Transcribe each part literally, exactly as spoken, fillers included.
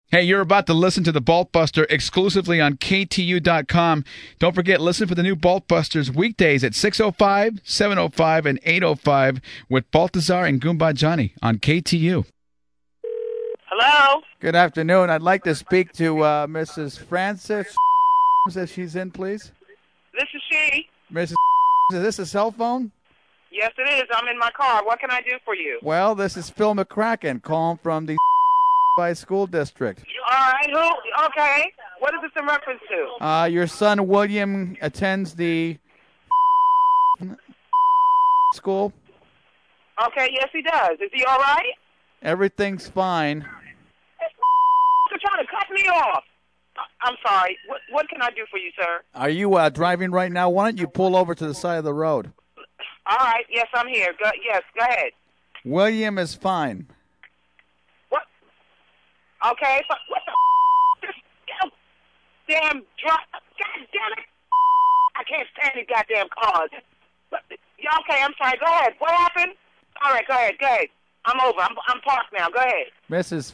Hey, you're about to listen to the Bolt Buster exclusively on K T U dot com. Don't forget, listen for the new Bolt Busters weekdays at six oh five, seven oh five, and eight oh five with Baltazar and Goomba Johnny on K T U. Hello? Good afternoon. I'd like to speak to uh, Missus Francis, if she's in, please. This is she. Missus Is this a cell phone? Yes, it is. I'm in my car. What can I do for you? Well, this is Phil McCracken calling from the by school district. All right. Who? Okay. What is this in reference to? Uh, your son William attends the school. Okay. Yes, he does. Is he all right? Everything's fine. You're trying to cut me off. I'm sorry. What, what can I do for you, sir? Are you uh, driving right now? Why don't you pull over to the side of the road? All right. Yes, I'm here. Go, yes, go ahead. William is fine. What? Okay. But what the this damn drop? God damn it! I can't stand these goddamn cars. But, yeah, okay, I'm sorry. Go ahead. What happened? All right. Go ahead. Go ahead. I'm over. I'm, I'm parked now. Go ahead. Missus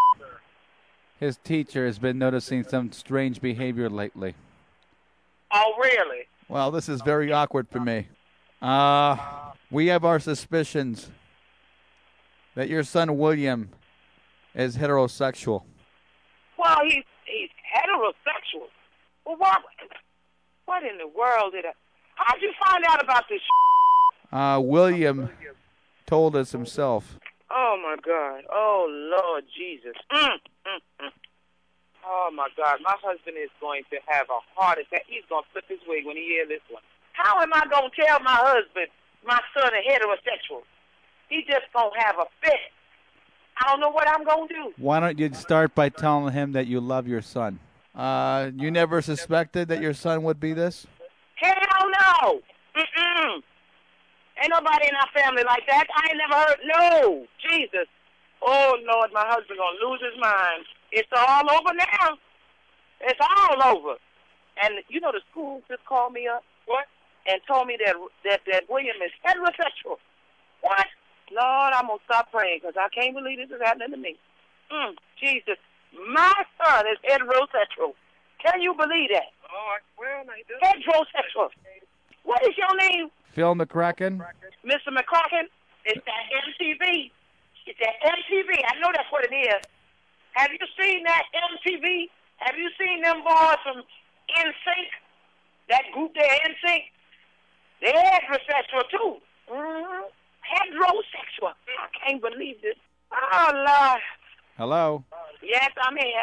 His teacher has been noticing some strange behavior lately. Oh, really? Well, this is very awkward for me. Uh, we have our suspicions that your son William is heterosexual. Well, he's he's heterosexual. Well, what? What in the world did I? How'd you find out about this? Uh, William told us himself. Oh my God! Oh Lord Jesus! Mm, mm, mm. Oh my God! My husband is going to have a heart attack. He's going to flip his wig when he hears this one. How am I going to tell my husband my son is heterosexual? He just going to have a fit. I don't know what I'm going to do. Why don't you start by telling him that you love your son? Uh, you never suspected that your son would be this? Hell no! Mm-mm. Ain't nobody in our family like that. I ain't never heard. No, Jesus. Oh Lord, my husband gonna lose his mind. It's all over now. It's all over. And you know the school just called me up. What? And told me that that that William is heterosexual. What? Lord, I'm gonna stop praying because I can't believe this is happening to me. Mm, Jesus, my son is heterosexual. Can you believe that? Oh, well, I do. Heterosexual. What is your name? Phil McCracken? Mister McCracken? It's that M T V. It's that M T V. I know that's what it is. Have you seen that M T V? Have you seen them boys from N Sync? That group there, N Sync? They're heterosexual, too. Mm-hmm. Heterosexual. I can't believe this. Oh, Lord. Hello? Yes, I'm here.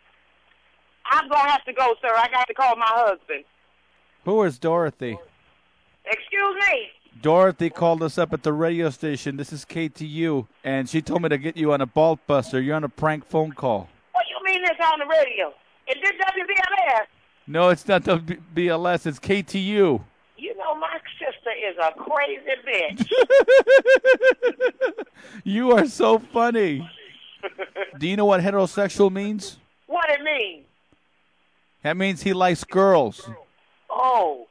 I'm going to have to go, sir. I got to call my husband. Who is Dorothy? Excuse me. Dorothy called us up at the radio station. This is K T U, and she told me to get you on a Bolt Buster. You're on a prank phone call. What you mean this on the radio? Is this W B L S? No, it's not W B L S. It's K T U. You know, my sister is a crazy bitch. You are so funny. Do you know what heterosexual means? What it mean? That means he likes girls. Oh.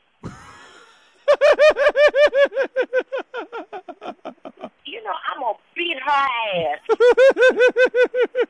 You know, I'm going to beat her ass.